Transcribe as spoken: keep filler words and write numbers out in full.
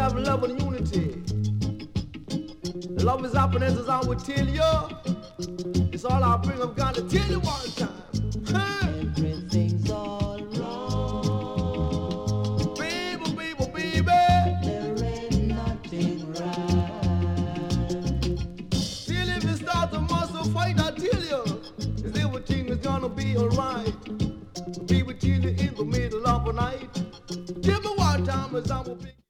have love and unity. Love is happiness, as I would tell you. It's all I bring, I've got to tell you one time. Hey. Everything's all wrong. Baby, baby, baby. There ain't nothing right. Still, if you start to muscle fight, I tell you, is everything is gonna be alright. Be with you in the middle of the night. Give me one time as I will be.